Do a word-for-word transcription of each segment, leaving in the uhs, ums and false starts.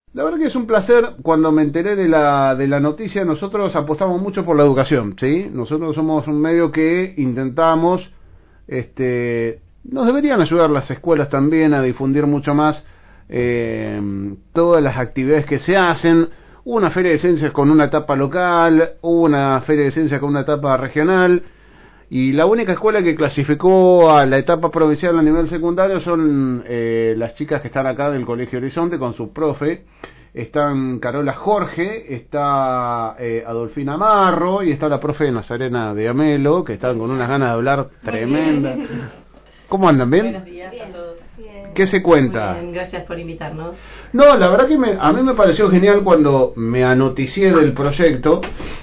La verdad que es un placer. Cuando me enteré de la de la noticia, nosotros apostamos mucho por la educación, ¿sí? Nosotros somos un medio que intentamos, este, nos deberían ayudar las escuelas también a difundir mucho más eh, todas las actividades que se hacen. Hubo una feria de ciencias con una etapa local, hubo una feria de ciencias con una etapa regional, y la única escuela que clasificó a la etapa provincial a nivel secundario son eh, las chicas que están acá del Colegio Horizonte con su profe. Están Carola Jorge, está eh, Adolfina Marro y está la profe Nazarena de Amelo, que están con unas ganas de hablar tremendas. ¿Cómo andan? ¿Bien? Buenos días a todos. ¿Qué se cuenta? Muy bien, gracias por invitarnos. No, la verdad que me, a mí me pareció genial cuando me anoticié del proyecto.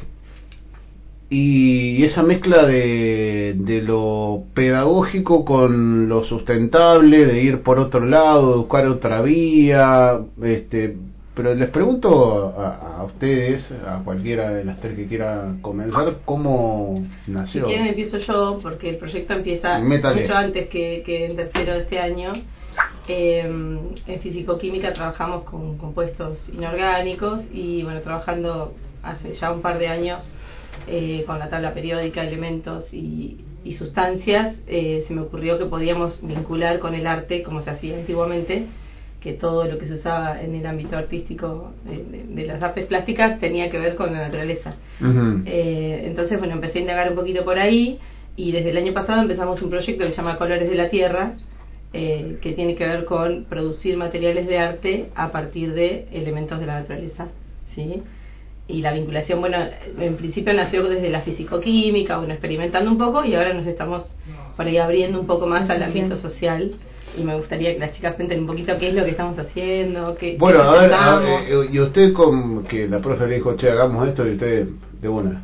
Y esa mezcla de, de lo pedagógico con lo sustentable, de ir por otro lado, de buscar otra vía, este, pero les pregunto a, a ustedes, a cualquiera de las tres que quiera comenzar, ¿cómo nació? Si quieren empiezo yo, porque el proyecto empieza Métale. mucho antes que, que en tercero de este año. Eh, en fisicoquímica trabajamos con compuestos inorgánicos y bueno, trabajando hace ya un par de años Eh, con la tabla periódica, elementos y, y sustancias, eh, se me ocurrió que podíamos vincular con el arte, como se hacía antiguamente, que todo lo que se usaba en el ámbito artístico de, de, de las artes plásticas tenía que ver con la naturaleza. Uh-huh. eh, entonces, bueno, empecé a indagar un poquito por ahí y desde el año pasado empezamos un proyecto que se llama Colores de la Tierra, eh, que tiene que ver con producir materiales de arte a partir de elementos de la naturaleza, ¿sí? Y la vinculación, bueno, en principio nació desde la fisicoquímica, bueno, experimentando un poco y ahora nos estamos por ahí abriendo un poco más al ámbito social y me gustaría que las chicas cuenten un poquito qué es lo que estamos haciendo, qué, bueno, qué a ver, a ver, y usted con que la profe le dijo, che, hagamos esto y usted de una.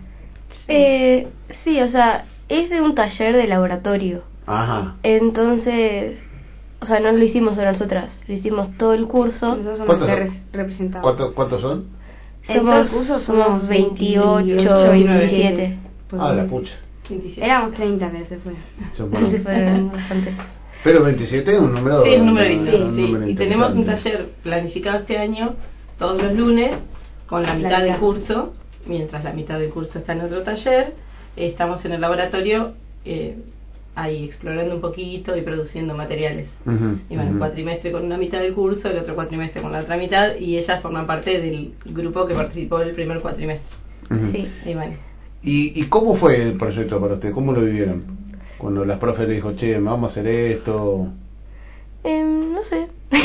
Eh, sí, o sea, es de un taller de laboratorio. Ajá. Entonces, o sea, no lo hicimos solo nosotras, lo hicimos todo el curso. Nosotros somos ¿Cuántos, los representados. ¿cuántos, ¿Cuántos son? En todo el curso somos veintiocho, veintisiete. Ah, la pucha. veintisiete. Éramos treinta, pero se fue. Se fueron. Se fueron bastante. Pero veintisiete es un número... Sí, es un número lindo. Sí, Sí, un número y tenemos un interesante. taller planificado este año, todos los lunes, con la mitad del curso, mientras la mitad del curso está en otro taller. Estamos en el laboratorio, eh, ahí explorando un poquito y produciendo materiales. Uh-huh, y bueno, uh-huh. un cuatrimestre con una mitad del curso, el otro cuatrimestre con la otra mitad, y ellas forman parte del grupo que participó el primer cuatrimestre. Uh-huh. Sí. Y, bueno. ¿Y, ¿Y cómo fue el proyecto para usted? ¿Cómo lo vivieron? Cuando las profes le dijo, che, vamos a hacer esto... Eh, no sé.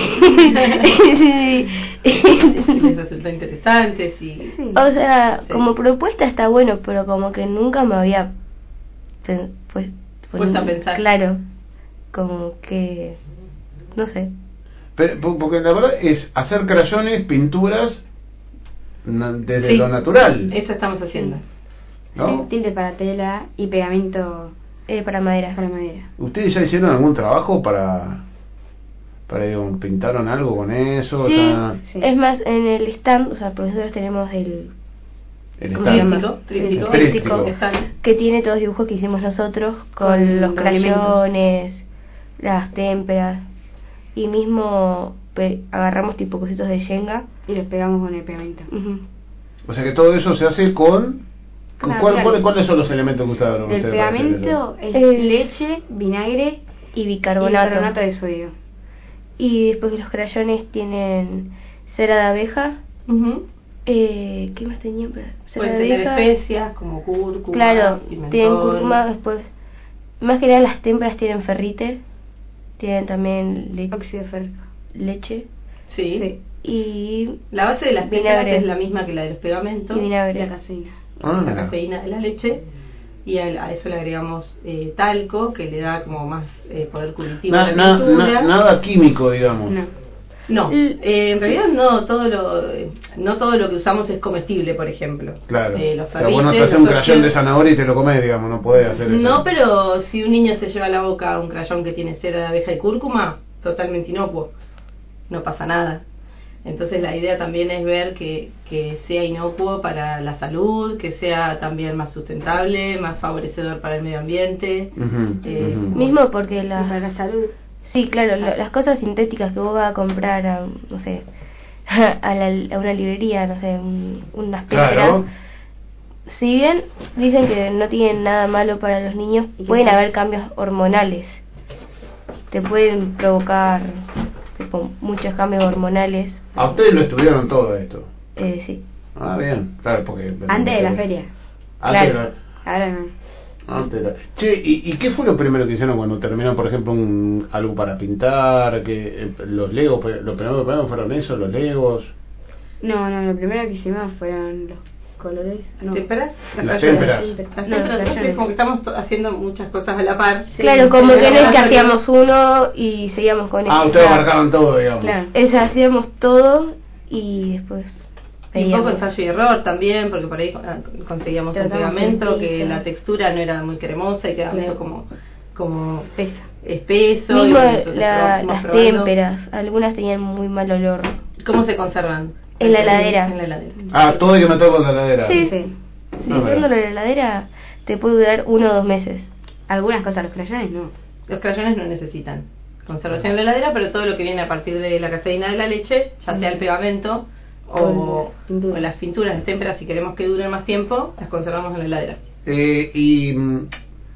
Si les resultó interesante, si... Sí. O sea, sí. Como propuesta está bueno, pero como que nunca me había pues puesto a pensar. Claro, como que no sé. Pero, porque la verdad es hacer crayones, pinturas desde sí, lo natural. Eso estamos haciendo. ¿No? Sí, tinte para tela y pegamento eh, para madera. Para madera. ¿Ustedes ya hicieron algún trabajo para para digo, pintaron algo con eso? Sí, o sea... sí. Es más, en el stand, o sea, nosotros tenemos el el tríptico, tríptico, tríptico, que tiene todos los dibujos que hicimos nosotros con, con los crayones, las témperas, y mismo pe- agarramos tipo cositos de Shenga y los pegamos con el pegamento. Uh-huh. O sea que todo eso se hace con... Claro, ¿Cuál, claro. ¿cuál, ¿Cuáles son los elementos que usaron del ustedes? Pegamento es el leche, vinagre y bicarbonato. y bicarbonato de sodio. Y después los crayones tienen cera de abeja. Uh-huh. Eh, ¿Qué más tenían? Pueden tener especias como cúrcuma, claro, pimentón. Tienen cúrcuma, después más que nada las témperas tienen ferrite, tienen también le- óxido férrico, leche. Sí. sí. Y la base de las témperas es la misma que la de los pegamentos. Y vinagre. La caseína. Ah, la cafeína de la leche. Y a, a eso le agregamos eh, talco, que le da como más eh, poder curativo na, a la na, pintura. na, nada químico, digamos. No. No, eh, en realidad no todo lo no todo lo que usamos es comestible, por ejemplo. Claro. Eh, los pero bueno, te haces un crayón de zanahoria y te lo comes, digamos, no podés hacer eso. No, pero si un niño se lleva a la boca un crayón que tiene cera de abeja y cúrcuma, totalmente inocuo, no pasa nada. Entonces la idea también es ver que, que sea inocuo para la salud, que sea también más sustentable, más favorecedor para el medio ambiente. Uh-huh, eh, uh-huh. Mismo porque la, para la salud. Sí, claro, lo, las cosas sintéticas que vos vas a comprar, a, no sé, a, la, a una librería, no sé, un, unas témperas. Claro. Si bien dicen que no tienen nada malo para los niños, pueden haber cambios hormonales. Te pueden provocar tipo, muchos cambios hormonales. ¿A ustedes lo estudiaron todo esto? Eh, sí. Ah, bien, claro, porque... Antes de la feria. Antes Claro. de Ahora no. la- antes de la- Che, ¿y, ¿y qué fue lo primero que hicieron cuando terminaron, por ejemplo, un, algo para pintar? Que eh, los legos, pues, lo primero que primero fueron eso, los legos. No, no, lo primero que hicimos fueron los colores. No. ¿Témperas? Las témperas. Las No, témperas, los entonces crayones. como que estamos to- haciendo muchas cosas a la par. Claro, como Sí. que no es que Sí. hacíamos uno y seguíamos con Ah, eso. ustedes abarcaban todo, digamos. Claro. Esa hacíamos todo y después Y un poco veíamos. ensayo y error también, porque por ahí ah, conseguíamos un Tratamos pegamento de que piso. la textura no era muy cremosa y quedaba Claro. medio como, como Pesa. espeso. Mismo y bueno, entonces la- probamos- las probando. témperas, algunas tenían muy mal olor. ¿Cómo se conservan? En la heladera. En la heladera. Ah, todo hay que meterlo con la heladera. Sí. Sí. Si Ah, metiéndolo en la heladera te puede durar uno o dos meses. Algunas cosas, los crayones no. Los crayones no necesitan conservación en la heladera, pero todo lo que viene a partir de la caseína de la leche, ya sea el pegamento o, O las pinturas. o las pinturas, las témperas, si queremos que duren más tiempo, las conservamos en la heladera. Eh, y mm,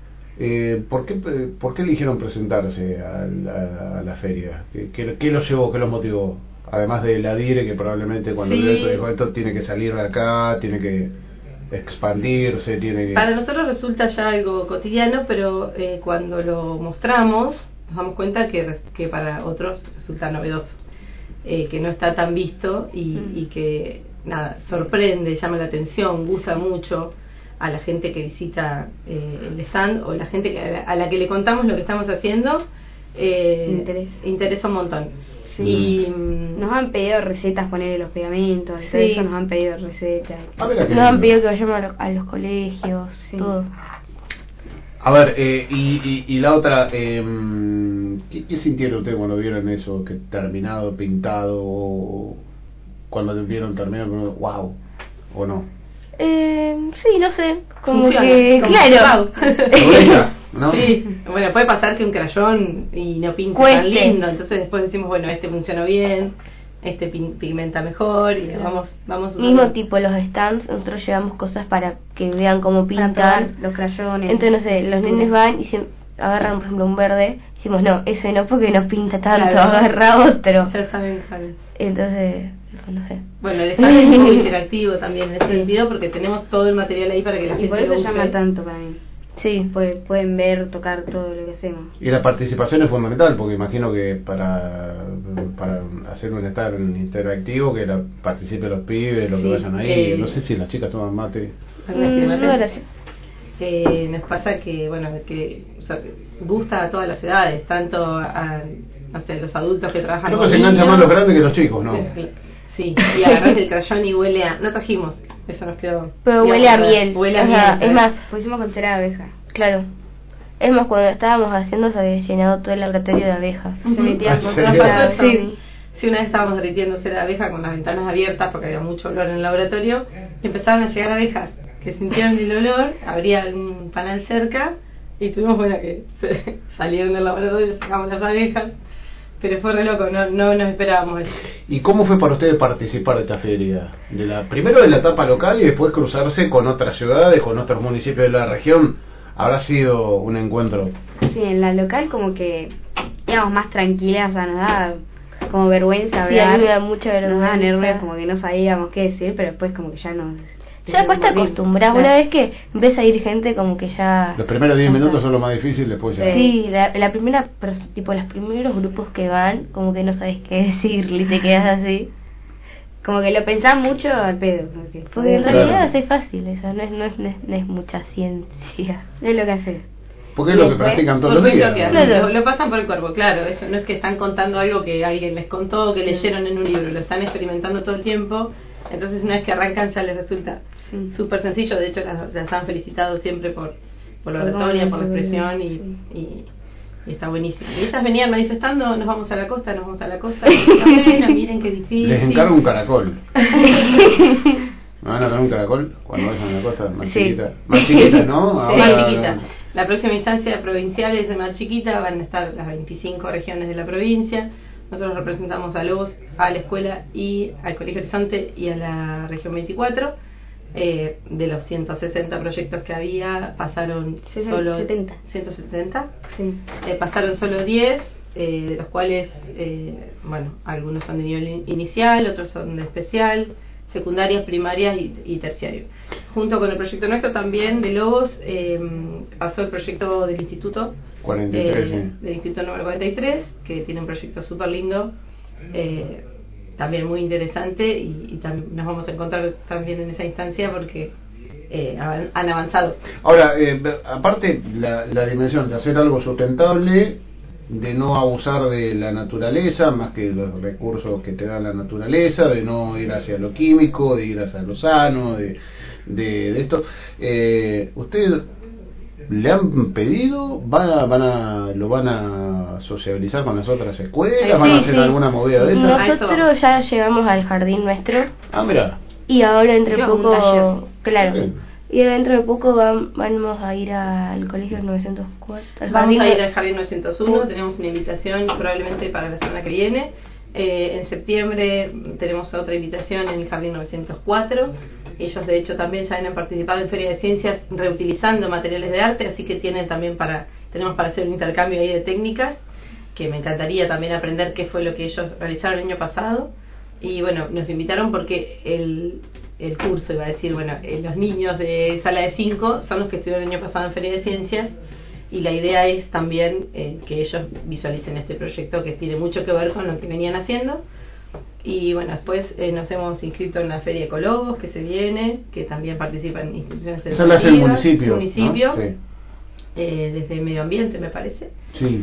eh, ¿por qué por qué eligieron presentarse a la, a la feria? ¿Qué, qué, qué los llevó, qué los motivó? Además de la dire, que probablemente cuando Sí. vio esto dijo, esto tiene que salir de acá, tiene que expandirse, tiene que... Para nosotros resulta ya algo cotidiano, pero eh, cuando lo mostramos nos damos cuenta que, que para otros resulta novedoso, eh, que no está tan visto y, Mm. y que nada, sorprende, llama la atención, gusta mucho a la gente que visita eh, el stand o la gente que, a, la, a la que le contamos lo que estamos haciendo, eh, Interesa. interesa un montón. Sí. Y mm, Nos han pedido recetas, ponerle los pegamentos, y todo Sí. eso nos han pedido recetas. Ah, mira qué Nos han lindo. pedido que vayamos a, lo- a los colegios, Sí. todo. A ver, eh, y, y, y la otra, eh, ¿qué, ¿qué sintieron ustedes cuando vieron eso, que terminado, pintado, o cuando vieron terminado, wow, o no? Eh, sí, no sé, como funciona, que, como claro. Eureka, ¿no? Sí, bueno, puede pasar que un crayón y no pinte tan Cueste. lindo, entonces después decimos, bueno, este funcionó bien, este pin- pigmenta mejor y vamos vamos usando. Mismo tipo los stands, nosotros llevamos cosas para que vean cómo Para probar pintan. los crayones. Entonces, no sé, los nenes van y se agarran, por ejemplo, un verde. Decimos, no, ese no, porque no pinta tanto, Claro. agarra otro. Ya saben cuál es. Entonces, no sé. Bueno, el stand es un poco interactivo también en ese sentido porque tenemos todo el material ahí para que la Y gente por lo eso use. llama tanto para mí. Sí. Pueden, pueden ver, tocar todo lo que hacemos. Y la participación es fundamental, porque imagino que para, para hacer un estar interactivo, que la, participen los pibes, los Sí, que vayan ahí, eh, no sé si las chicas toman mate. Agradecida, Mm, Mate. no, gracias. Eh, nos pasa que bueno que o sea, gusta a todas las edades, tanto a no sé, los adultos que trabajan Creo con que se enganchan niños. más los grandes que los chicos, ¿no? Sí, y agarras el crayón y huele a... No trajimos, eso nos quedó. Pero digamos, huele a miel. Huele a Ajá, miel. es más, Lo hicimos con cera de abeja. claro. Es más, cuando estábamos haciendo se había llenado todo el laboratorio de abejas. Ujú. Se metían ¿En con serio? cera de Sí. abeja. Sí, una vez estábamos derritiendo cera de abeja con las ventanas abiertas porque había mucho olor en el laboratorio y empezaron a llegar abejas que sintieron el olor, habría un panel cerca y tuvimos, bueno, que se salieron del laboratorio, sacamos las abejas, pero fue re loco, no, no nos esperábamos eso. ¿Y cómo fue para ustedes participar de esta feria? De la, primero de la etapa local y después cruzarse con otras ciudades, con otros municipios de la región. Habrá sido un encuentro. Sí, en la local como que íbamos más tranquilas, o sea, nos daba como vergüenza Sí, a hablar. mí me da mucha Nos daba vergüenza. nervios, como que no sabíamos qué decir, pero después como que ya nos... Ya después te acostumbras. Una vez que empieza a ir gente, como que ya. Los primeros diez minutos son los más difíciles, después ya. Sí, la, la primera, pero, tipo los primeros grupos que van, como que no sabes qué decirle y te quedas así. Como que lo pensás mucho al pedo. Porque, Porque en Claro. realidad es fácil, eso no es, no es, no es, no es mucha ciencia. es lo que hace. Porque es lo que Después, practican todos los Porque es días. lo que ¿no? hacen, Claro. lo, lo pasan por el cuerpo, claro, eso no es que están contando algo que alguien les contó o que leyeron en un libro, lo están experimentando todo el tiempo, entonces una vez que arrancan ya les resulta Sí. súper sencillo, de hecho las, las han felicitado siempre por, por la Por oratoria, cómo por la lo expresión y, sí. y, y está buenísimo. Y ellas venían manifestando, nos vamos a la costa, nos vamos a la costa, la pena, miren qué difícil. Les encargo un caracol. ¿Me van a dar un caracol cuando vayan a la costa? Más Sí. chiquita. Más chiquita, ¿no? Más Ahora- chiquita. La próxima instancia provincial es más chiquita, van a estar las veinticinco regiones de la provincia, Nosotros representamos a Lobos, a la escuela y al Colegio Horizonte y a la región veinticuatro. Eh, de los ciento sesenta proyectos que había, pasaron solo setenta. ciento setenta. Sí. Eh, pasaron solo diez, eh, de los cuales, eh, bueno, algunos son de nivel in- inicial, otros son de especial, secundarias, primarias y, y terciario. Junto con el proyecto nuestro también de Lobos, eh, pasó el proyecto del instituto, cuarenta y tres, eh, sí. del instituto número cuarenta y tres, que tiene un proyecto súper lindo, eh, también muy interesante, y, y también nos vamos a encontrar también en esa instancia porque eh, han, han avanzado. Ahora, eh, aparte la, la dimensión de hacer algo sustentable, de no abusar de la naturaleza más que de los recursos que te da la naturaleza, de no ir hacia lo químico, de ir hacia lo sano, de, de, de esto. Eh, ¿Ustedes le han pedido? ¿Van a, van a, ¿Lo van a sociabilizar con las otras escuelas? Sí, ¿Van a hacer sí. alguna movida de esa? Nosotros ya llegamos al jardín nuestro Ah, mira. y ahora dentro de Hicimos un poco, taller. claro, Bien. y ahora dentro de poco vam- vamos a ir al colegio novecientos cuatro. al Vamos jardín a ir de- al Jardín novecientos uno, tenemos una invitación probablemente para la semana que viene. Eh, en septiembre tenemos otra invitación en el Jardín novecientos cuatro. Ellos de hecho también ya han participado en Feria de Ciencias reutilizando materiales de arte, así que tienen también para tenemos para hacer un intercambio ahí de técnicas, que me encantaría también aprender qué fue lo que ellos realizaron el año pasado. Y bueno, nos invitaron porque el, el curso, iba a decir, bueno, eh, los niños de sala de cinco son los que estuvieron el año pasado en Feria de Ciencias, y la idea es también eh, que ellos visualicen este proyecto que tiene mucho que ver con lo que venían haciendo. Y bueno, después eh, nos hemos inscrito en la Feria Ecologos que se viene, que también participan instituciones Esa la hace el educativas, municipio, municipio, ¿no? Sí. eh, desde Medio Ambiente me parece. Sí.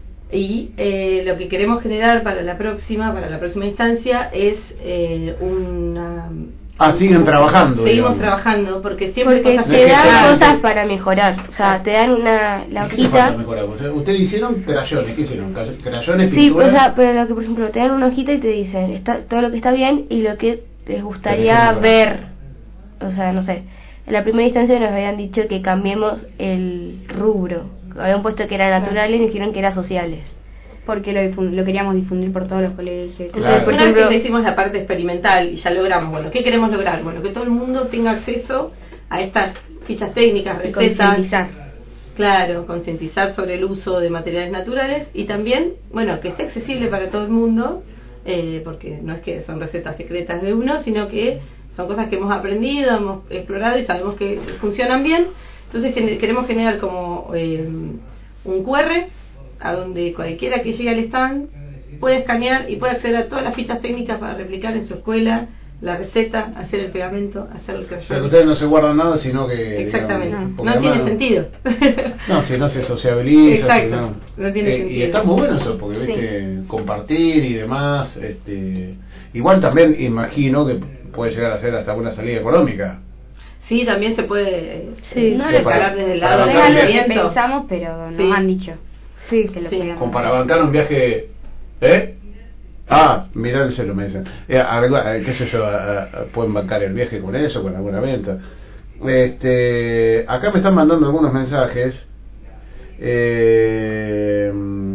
Y eh, lo que queremos generar para la próxima, para la próxima instancia es eh, una... Ah, siguen trabajando. Seguimos digamos. trabajando porque siempre porque cosas te que dan sean- cosas para mejorar, o sea, te dan una la ¿Qué te falta hojita. mejorar? O sea, ustedes hicieron crayones, ¿qué hicieron? Crayones, Sí, pinturas. o sea, pero lo que por ejemplo te dan una hojita y te dicen está todo lo que está bien y lo que les gustaría Tenés que ver. O sea, no sé. En la primera instancia nos habían dicho que cambiemos el rubro. Habían puesto que era naturales y nos dijeron que era sociales. Porque lo, difun- lo queríamos difundir por todos los colegios. y todo. Claro. Por Una vez ejemplo- que hicimos la parte experimental y ya logramos, bueno, ¿qué queremos lograr? Bueno, que todo el mundo tenga acceso a estas fichas técnicas, Y recetas. concientizar. Claro, concientizar sobre el uso de materiales naturales y también, bueno, que esté accesible para todo el mundo, eh, porque no es que son recetas secretas de uno, sino que son cosas que hemos aprendido, hemos explorado y sabemos que funcionan bien. Entonces gener- queremos generar como eh, un Q R a donde cualquiera que llegue al stand puede escanear y puede acceder a todas las fichas técnicas para replicar en su escuela la receta, hacer el pegamento, hacer el O sea, que crayón. ustedes no se guardan nada, sino que... Exactamente, digamos, no, porque no tiene además sentido. No, si no se sociabiliza. Exacto, si no, no tiene Eh, sentido. Y está muy bueno eso, porque Sí. viste, compartir y demás. este Igual también imagino que puede llegar a ser hasta una salida económica. Sí, también se puede Sí, no sí, le para- pagar desde el para lado No del es bancar algo el que movimiento. pensamos, pero nos Sí. han dicho Sí. que lo Sí. podíamos Como para hacer. bancar un viaje. ¿Eh? Ah, mirá el celo, me dicen. Eh, algo, eh, qué sé yo, a- a- pueden bancar el viaje con eso, con alguna venta. Este, acá me están mandando algunos mensajes. Eh,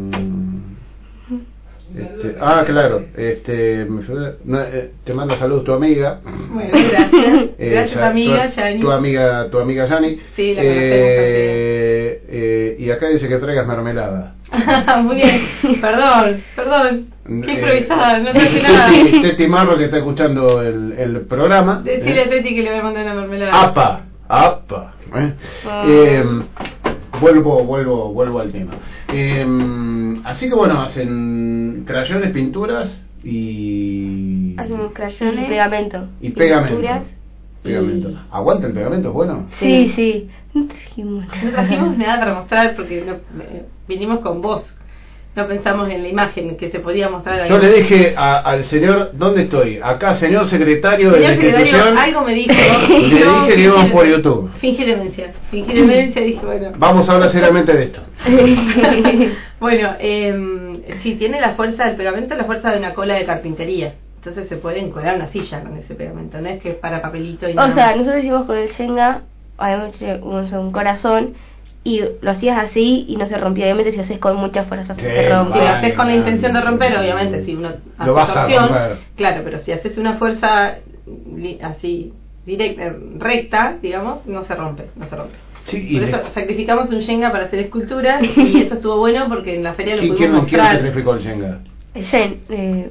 este, ah, claro. Este, me figura- no, eh, te manda saludos tu amiga. Bueno, gracias. Eh, Gracias, Ya- amiga, tu, Yani. tu amiga, tu amiga Yani. Sí, la eh, eh, y acá dice que traigas mermelada. Muy bien. Perdón, perdón. Qué Eh, improvisada, no traje nada. Teti, Teti Marro, que está escuchando el, el programa. Decirle eh. a Teti que le voy a mandar una mermelada. Apa, apa. ¿eh? Ah. Eh, vuelvo, vuelvo, vuelvo al tema. Eh, así que bueno, hacen crayones, pinturas y Hacemos Y crayones pegamento. y pegamento. pinturas Pegamento. y- ¿Aguanta el pegamento? ¿Es bueno? Sí, sí. No trajimos No trajimos nada para mostrar porque no, eh, vinimos con vos. No pensamos en la imagen que se podía mostrar ahí. Yo le dije a- al señor, ¿dónde estoy? Acá, señor secretario de la Señor secretario, institución. algo me dijo. Le dije No, que íbamos fingí- por YouTube. Fingí demencia. Fingí demencia y dije, bueno. Vamos a hablar seriamente de esto. Bueno, eh, sí, tiene la fuerza del pegamento, la fuerza de una cola de carpintería. Entonces se puede encolar una silla con ese pegamento. No es que es para papelito y O nada sea, más. nosotros hicimos con el Shenga, habíamos hecho un, un corazón y lo hacías así y no se rompía. Obviamente si lo haces con mucha fuerza Sí, se rompe. Si lo vale, haces con la vale. intención de romper, obviamente, si uno hace Lo vas esa a opción, romper. claro, pero si haces una fuerza li- así directa, recta, digamos, no se rompe, no se rompe. Sí, y Por le- eso sacrificamos un Shenga para hacer esculturas y eso estuvo bueno porque en la feria lo ¿Quién, pudimos quién, quién mostrar. sacrificó el Shenga? Jen, eh,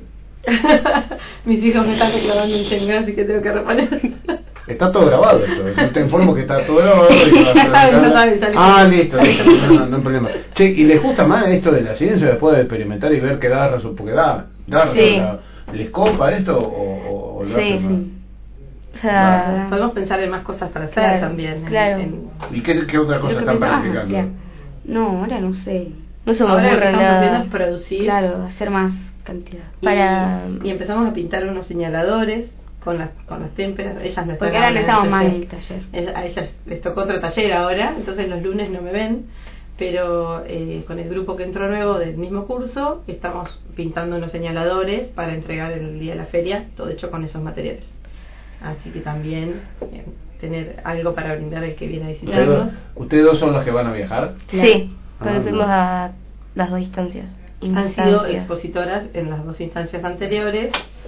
Mis hijos me están reclamando un Shenga, así que tengo que reponer. Está todo grabado esto. Yo te informo que está todo grabado. Y que va a ser- No sabe, sale. ah, listo, listo. No, no, no hay problema. Che, ¿y les gusta más esto de la ciencia después de experimentar y ver qué da resultado? Porque da, da Sí. resultado. ¿Les copa esto o, o, o lo Sí, hacen más? sí. O sea, Podemos pensar en más cosas para hacer Claro, también. en- claro. en- ¿Y qué, qué otra cosa Lo que están pensaba, practicando? claro. No, ahora no sé. no se me Ahora lo que ocurre estamos haciendo nada. es producir. Claro, hacer más cantidad. Y, Para- y empezamos a pintar unos señaladores con las con las témperas. Ellas no Porque están ahora no en estamos el más en taller. el taller. Es- A ellas les tocó otro taller ahora, entonces los lunes no me ven, pero eh, con el grupo que entró nuevo del mismo curso estamos pintando unos señaladores para entregar el día de la feria, todo hecho con esos materiales. Así que también eh, tener algo para brindar al que viene a ¿Ustedes, visitarnos. dos- ¿Ustedes dos son los que van a viajar? Sí, porque Ah, fuimos no. a las dos instancias. Han sido Instancias. expositoras en las dos instancias anteriores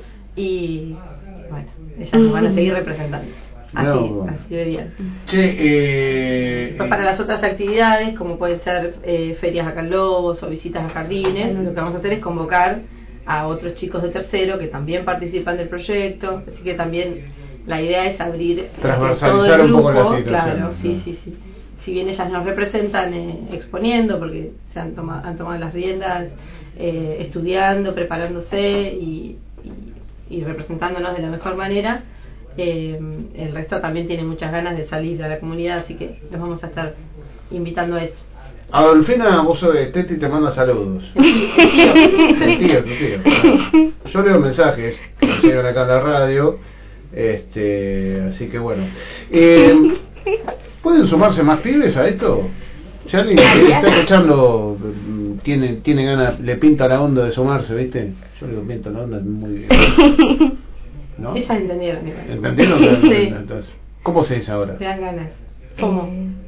y bueno, ellas nos van a seguir representando. Así, No, bueno. así de bien. Che, eh, Después para las otras actividades, como pueden ser eh, ferias acá en Lobos o visitas a jardines, lo que vamos a hacer es convocar a otros chicos de tercero que también participan del proyecto, así que también la idea es abrir eh, Transversalizar todo el un poco grupo, la situación, claro, ¿no? sí, sí, sí. Si bien ellas nos representan eh, exponiendo, porque se han tomado, han tomado las riendas, eh, estudiando, preparándose y, y, y representándonos de la mejor manera, eh, el resto también tiene muchas ganas de salir de la comunidad, así que los vamos a estar invitando a eso. Adolfina, vos sos de Teti, te manda saludos. El tío. Tu tío, tu tío. Yo leo mensajes que nos llegan acá a la radio, este, así que bueno. Eh, ¿Pueden sumarse más pibes a esto? Si alguien que está escuchando mm, tiene, tiene ganas, le pinta la onda de sumarse, ¿viste? Yo le digo, pinta la onda muy bien. ¿No? Ellas entendieron, igual. ¿Entendieron? Sí. Entonces, ¿cómo se dice ahora? Te dan ganas. FOMO.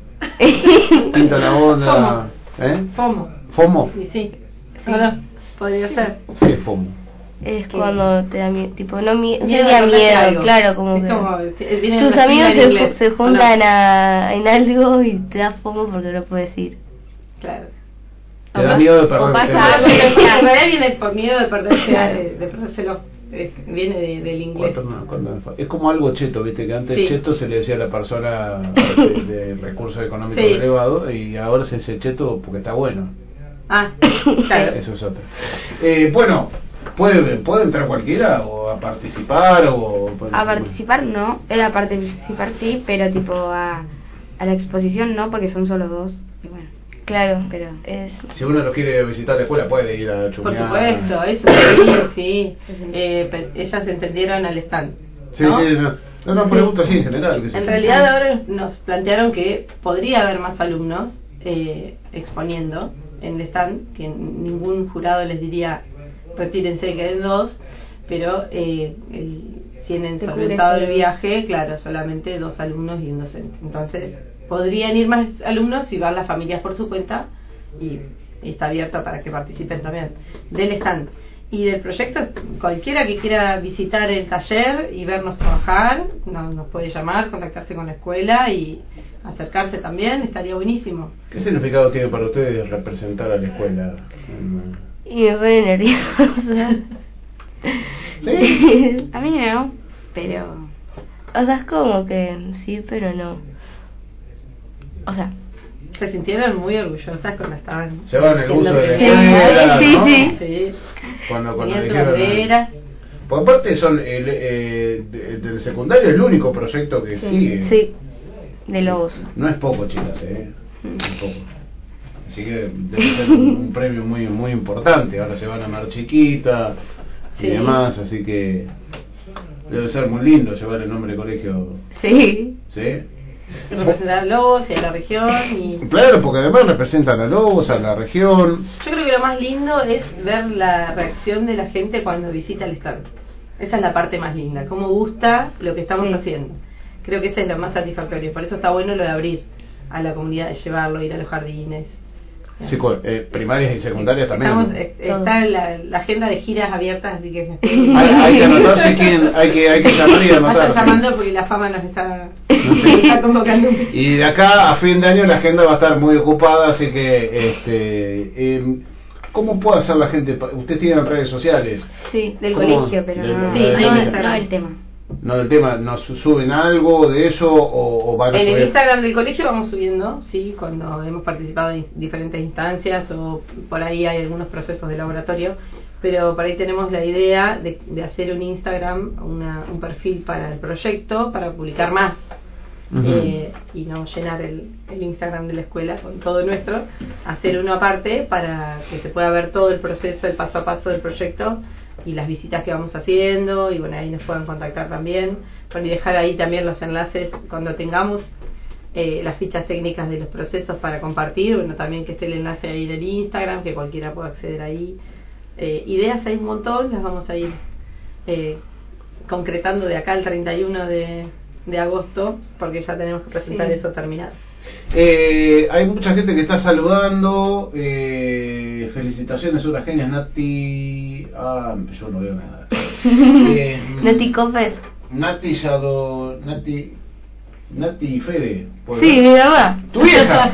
Pinta la onda. ¿Eh? FOMO. ¿FOMO? Y sí. Ahora, podría ser. Sí, FOMO. Es cuando te da miedo, tipo, no miedo, no Miedo sería de perderte miedo, algo. claro, como Es que como, eh, viene tus la amigos sigla en se, inglés, se ¿o no? juntan a, en algo y te da fomo porque no puedes ir. Claro. Te da miedo de o perderte. pasa algo. En realidad viene por miedo de perderse, de, de perdérselo. Eh, Viene de- del inglés. Cuando no- cuando no- Es como algo cheto, viste, que antes Sí. cheto se le decía a la persona de, de recursos económicos Sí. elevados y ahora se dice cheto porque está bueno. Ah, claro. Eso es otro. Eh, bueno, ¿puede, ¿puede entrar cualquiera o a participar? o A participar no, era a participar sí, pero tipo a, a la exposición no, porque son solo dos. Y bueno, Claro, pero es, Si uno no quiere visitar la escuela, puede ir a Por chumear. supuesto, eso sí, sí. Eh, pe- ellas entendieron al stand. Sí, ¿no? sí, no, no, no pregunto así en general. qué sé En yo. realidad ahora nos plantearon que podría haber más alumnos eh, exponiendo en el stand, que ningún jurado les diría retírense que hay dos, pero eh, el- tienen Se solventado cubre el ese- viaje, claro, solamente dos alumnos y un docente. Entonces podrían ir más alumnos si van las familias por su cuenta y, y está abierto para que participen también del stand. Y del proyecto, cualquiera que quiera visitar el taller y vernos trabajar, nos, nos puede llamar, contactarse con la escuela y acercarse también, estaría buenísimo. ¿Qué significado tiene para ustedes representar a la escuela? y me pone nerviosa. ¿Sí? a mí no, pero O sea, es como que sí, pero no. O sea, Se sintieron muy orgullosas cuando estaban Se van el haciendo uso de la primero. escuela, Sí, ¿no? sí. Sí. Cuando, cuando Tenían su dijeron, bandera. por aparte son el, eh, de- del secundario el único proyecto que sigue. sí, de lobos. No es poco, chicas, eh. No es poco. Así que debe ser un, un premio muy muy importante. Ahora se van a Mar Chiquita y Sí. demás, así que debe ser muy lindo llevar el nombre del colegio, Sí. ¿sí? Representar a Lobos y a la región. Y Claro, porque además representan a Lobos, a la región. yo creo que lo más lindo es ver la reacción de la gente cuando visita el stand. Esa es la parte más linda, cómo gusta lo que estamos Sí. haciendo. Creo que ese es lo más satisfactorio, por eso está bueno lo de abrir, a la comunidad, de llevarlo, ir a los jardines. Secu- eh, primarias y secundarias también. Estamos, eh, está la, la agenda de giras abiertas, así que hay, hay que anotarse quién, hay que, hay que llamar y me anotarse. están llamando porque la fama nos está, No sé. nos está convocando. Y de acá a fin de año la agenda va a estar muy ocupada, así que este eh, ¿cómo puede hacer la gente? Ustedes tienen redes sociales. Sí, Del ¿Cómo? colegio, pero Del- no, Sí, del no, colegio. no el tema. No, el tema, ¿nos suben algo de eso o, o van a En el poder- Instagram del colegio vamos subiendo, sí, cuando hemos participado en diferentes instancias o por ahí hay algunos procesos de laboratorio, pero por ahí tenemos la idea de, de hacer un Instagram, una, un perfil para el proyecto, para publicar más. Ujú. eh, y no llenar el, el Instagram de la escuela con todo nuestro, hacer uno aparte para que se pueda ver todo el proceso, el paso a paso del proyecto y las visitas que vamos haciendo, y bueno, ahí nos puedan contactar también, bueno, y dejar ahí también los enlaces cuando tengamos eh, las fichas técnicas de los procesos para compartir, bueno, también que esté el enlace ahí en el Instagram, que cualquiera pueda acceder ahí. Eh, ideas hay un montón, las vamos a ir eh, concretando de acá al treinta y uno de, de agosto, porque ya tenemos que presentar Sí. eso terminado. Eh, hay mucha gente que está saludando. Eh, felicitaciones, unas genias, Nati. Ah, yo no veo nada. Eh, Nati Copes. Nati Yado. Nati. Nati Fede. ¿puede Sí, ser? mi mamá. ¿Tu vieja?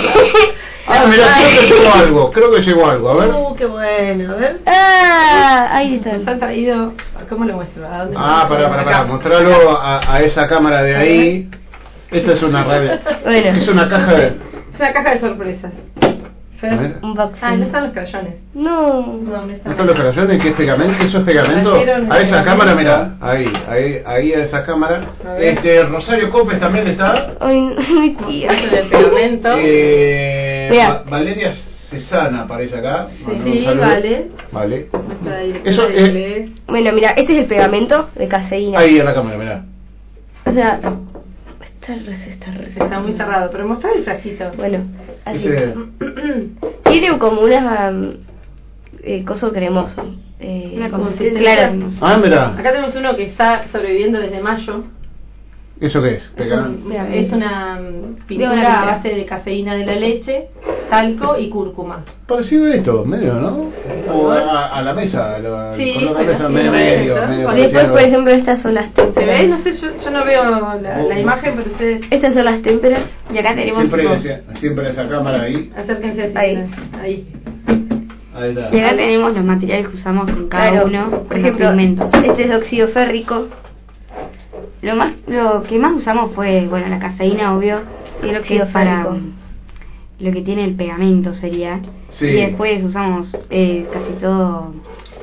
Ah, mira, creo que llegó algo. Creo que llegó algo. A ver. Uh, qué bueno, a ver. Ah, ahí está. Nos han traído. ¿Cómo lo muestro? ¿A dónde Ah, lo pará, muestro? pará, pará. Acá. Mostralo a, a esa cámara de ahí. Esta es una radio. Bueno. Es una caja de. Es una caja de sorpresas. Fer. A ver. Un boxing. Ah, no están los crayones. No. No, no ¿No están. están los crayones? ¿Qué es pegamento? ¿Eso es pegamento? Trajeron A esa el cámara, pegamento. mirá. Ahí, ahí, ahí a esa cámara. A ver. Este, Rosario Copes también está. Ay, mi tía. Muestren el pegamento. Eh, Mirá. Va- Valeria Cesana aparece acá. Manda un Sí, saludo. vale. Vale. Nuestra directora Eso de es- inglés. Bueno, mira, este es el pegamento de caseína. Ahí en la cámara, mirá. O sea, está re, está re. Está muy cerrado, pero mostrar el frasquito. Bueno, así. Ese- Tiene como unas um, eh, coso cremoso. Eh, Una como consistencia claro. cremosa. Ah, mirá. Acá tenemos uno que está sobreviviendo desde mayo. ¿Eso qué es? Es, Pegamento. un- es una mm, pintura Biografía. a base de caseína de la leche, talco y cúrcuma. Parecido a esto, medio, ¿no? O a, a la mesa, lo, Sí, con la bueno, mesa sí, medio, bueno, medio, eso. medio Porque Después, parecido. por ejemplo, estas son las ¿Se témperas. ve? No sé, yo, yo no veo la, la imagen, pero ustedes Estas son las témperas. Y acá tenemos. Siempre, tipo- ese- siempre esa cámara ahí. acérquense así. Ahí. Ahí. Ahí está. Y acá tenemos los materiales que usamos con cada Claro, uno, por por ejemplo, ejemplo, este es de óxido férrico. Lo más, lo que más usamos fue, bueno, la caseína, obvio, Y el que óxido es para férrico. mm, lo que tiene el pegamento sería. Sí. Y después usamos eh, casi todo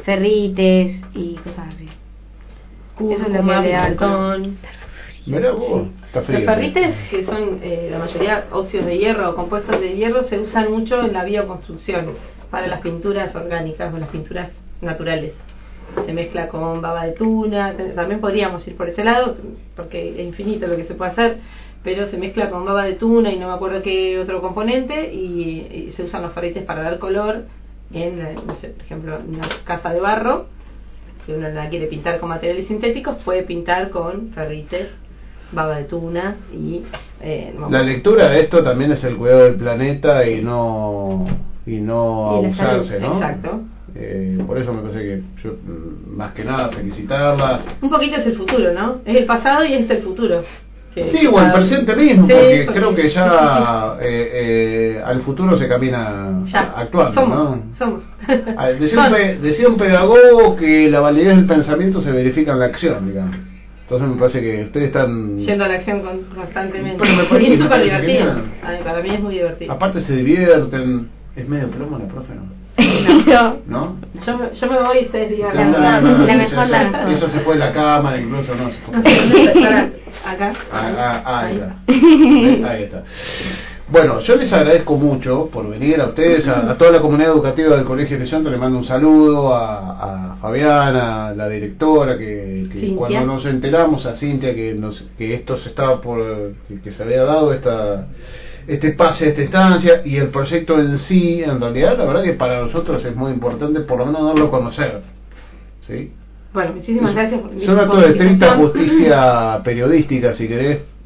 ferrites y cosas así. Eso es lo que Cúrcuma, le da el pimentón. Mirá vos, está frío. Los ferrites, que son eh, la mayoría óxidos de hierro o compuestos de hierro, se usan mucho en la bioconstrucción para las pinturas orgánicas o las pinturas naturales. Se mezcla con baba de tuna, te- también podríamos ir por ese lado, porque es infinito lo que se puede hacer, pero se mezcla con baba de tuna y no me acuerdo qué otro componente, y, y se usan los ferrites para dar color en, eh, no sé, por ejemplo, en una casa de barro, que uno la quiere pintar con materiales sintéticos, puede pintar con ferrites, baba de tuna y eh, no me La acuerdo. lectura de esto también es el cuidado del planeta y no y no Y la abusarse, salud, ¿no? exacto. Eh, por eso me parece que yo, mm, más que nada, felicitarlas. Un poquito es el futuro, ¿no? Es el pasado y es el futuro. Que Sí, o el cada- presente mismo, Sí, porque, creo que ya eh, eh, al futuro se camina ya, actuando, somos, ¿no? somos. Ah, Decía un, pe- decía un pedagogo que la validez del pensamiento se verifica en la acción, digamos. Entonces me parece que ustedes están... Yendo a la acción con- constantemente. Pero me parece- Y es me súper parece divertido. genial. A mí- Para mí es muy divertido. Aparte se divierten. Es medio plomo la profe, ¿no? No. ¿No? Yo me, yo me voy y ustedes digan. No, no, la- no, no, la eso- mejor, eso, la mejor. eso se fue en la cámara, incluso, ¿no? Se fue. No sé, ¿dónde está? Acá. Ah, ah, ah, ahí Ahí. está. Ahí está. Bueno, yo les agradezco mucho por venir a ustedes, a, a toda la comunidad educativa del Colegio Horizonte. Le mando un saludo a, a Fabiana, la directora, que, que Cintia. cuando nos enteramos, a Cintia, que, nos, que esto se estaba por, que, que se había dado esta este pase, esta instancia, y el proyecto en sí, en realidad, la verdad que para nosotros es muy importante por lo menos darlo a conocer, ¿sí? Bueno, muchísimas gracias por Es un acto de estricta justicia periodística, si querés,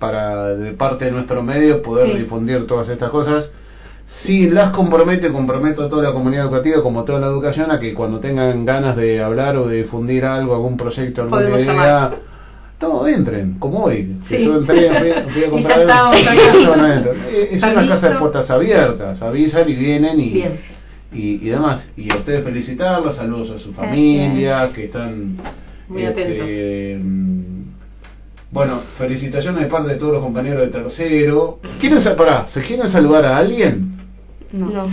para de parte de nuestro medio poder Sí. difundir todas estas cosas. Si las compromete, comprometo a toda la comunidad educativa, como toda la educación, a que cuando tengan ganas de hablar o de difundir algo, algún proyecto, alguna Podemos idea, llamar. no, entren, como hoy. Que Sí. yo entré, fui, fui a Y comprar ya está, algo, está y bien. eso no entran. Es es una Permiso. casa de puertas abiertas, avisan y vienen y, Bien. y, y demás. Y a ustedes felicitarlas, saludos a su familia, que están Muy este, mm, bueno, felicitaciones de parte de todos los compañeros de tercero. ¿Quieren, sa- pará, ¿se quieren saludar a alguien? No. No.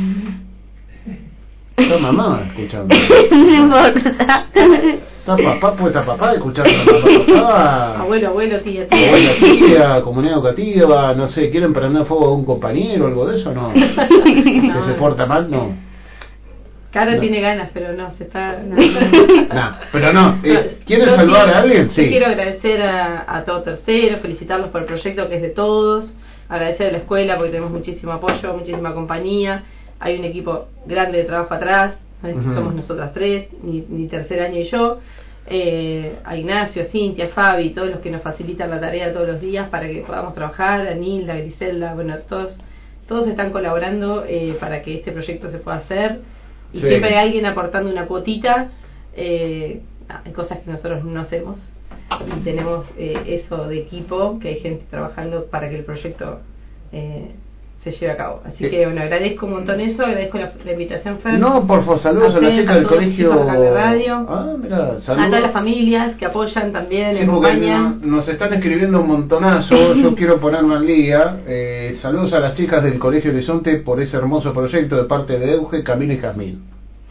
Está mamá escuchando. No importa. Está papá, pues está papá escuchando a mamá, papá. Abuelo, abuelo, tía, tía. Abuela, tía, comunidad educativa, no sé, ¿quieren prender fuego a un compañero o algo de eso? No. ¿Que se porta mal? No. Cara No. tiene ganas, pero no, se está... No. Nah, pero no. Eh, ¿Quieren Yo saludar quiero- a alguien? yo Sí. quiero agradecer a, a todo tercero, felicitarlos por el proyecto que es de todos, agradecer a la escuela porque tenemos muchísimo apoyo, muchísima compañía, hay un equipo grande de trabajo atrás, ¿no? Ujú. Somos nosotras tres, mi, mi tercer año y yo, eh, a Ignacio, a Cintia, a Fabi, todos los que nos facilitan la tarea todos los días para que podamos trabajar, a Nilda, a Griselda, bueno, todos, todos están colaborando eh, para que este proyecto se pueda hacer. Y Sí. siempre hay alguien aportando una cuotita, eh, hay cosas que nosotros no hacemos y tenemos eh, eso de equipo, que hay gente trabajando para que el proyecto eh, se lleve a cabo. Así Sí. que bueno, agradezco un montón eso, agradezco la, la invitación, Fer. No, por favor, saludos a, la ustedes, chica del todos los colegio. chicos acá de radio, Ah, mira, a saludos. todas las familias que apoyan también, Sí, me porque acompañan. no- nos están escribiendo un montonazo. Yo quiero ponerme al día. Eh, saludos a las chicas del Colegio Horizonte por ese hermoso proyecto de parte de Euge, Camilo y Jazmín.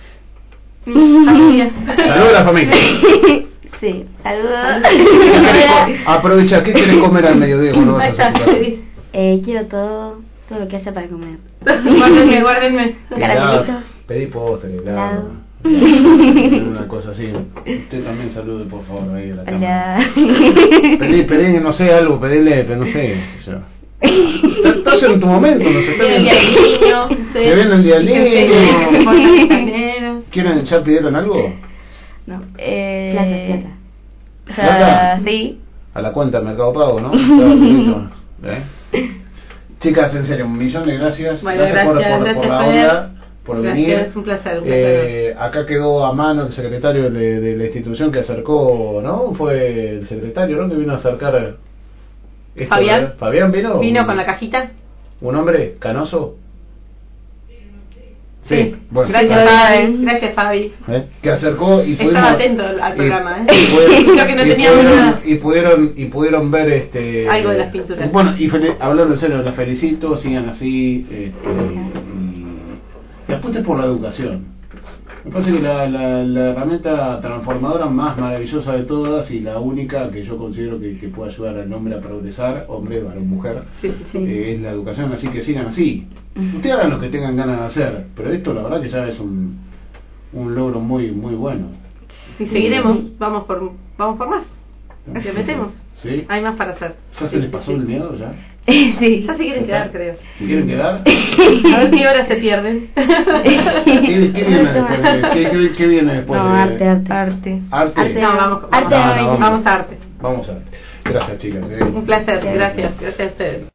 Familia. Saludos a la familia. Sí, saludos. Aprovecha, ¿qué quieres comer al mediodía cuando vas Ahí a está, hacer tu casa? sí. Eh, quiero todo, todo lo que haya para comer. Guárdenme, guárdenme. Caramelitos. Pedí postre, helado. Helado. Una cosa así. Usted también salude, por favor, ahí a la cámara. Hola. Pedí, pedí, no sé, algo, pedile, pero no sé. O sea, estás en tu momento, no sé. está Viene el bien. día del niño. sí. Se viene el día del Y que niño. se- que se portan canderos. ¿Quieren, ya pidieron algo? No. Eh, Plata, plata. O sea, ¿Plata? sí. A la cuenta Mercado Pago, ¿no? Claro, listo. ¿Eh? Chicas, en serio, un millón de gracias. Bueno, gracias, por, gracias, por, por gracias, la Fer. onda, por Gracias, venir. un placer, un Eh, acá quedó a mano el secretario de, de la institución que acercó, ¿no? Fue el secretario, ¿no? Que vino a acercar. esto, Fabián. ¿verdad? Fabián vino. Vino un- con la cajita. ¿Un hombre canoso? Sí, Sí. bueno. Gracias, Fabi. Fabi. Gracias, Fabi. ¿Eh? Que acercó y pudimos Estaba atento al, al y- programa, ¿eh? y pudieron- Creo que no y teníamos pudieron- nada. y pudieron y pudieron ver este Algo de las pinturas. bueno, y fel- hablando en serio, las felicito, sigan así, este, y, y apuesten por la educación. Me parece que la, la, la herramienta transformadora más maravillosa de todas y la única que yo considero que, que puede ayudar al hombre a progresar, hombre, varón, mujer, Sí, sí, sí. eh, es la educación, así que sigan así. Ustedes hagan lo que tengan ganas de hacer, pero esto la verdad que ya es un, un logro muy muy bueno. Y seguiremos, vamos por, vamos por más. Le metemos. ¿Sí? Hay más para hacer. ¿Ya se Sí, les pasó sí. el miedo ya? Sí. Ya se quieren quedar, creo. ¿Se quieren quedar? A ver qué horas se pierden. ¿Qué, qué viene después de, qué, qué- qué viene después No, de arte, arte. Arte. arte? Arte. No, vamos, Arte vamos, no, vamos, vamos. a arte. Vamos a arte. Gracias, chicas. eh. Un placer, gracias, gracias a ustedes.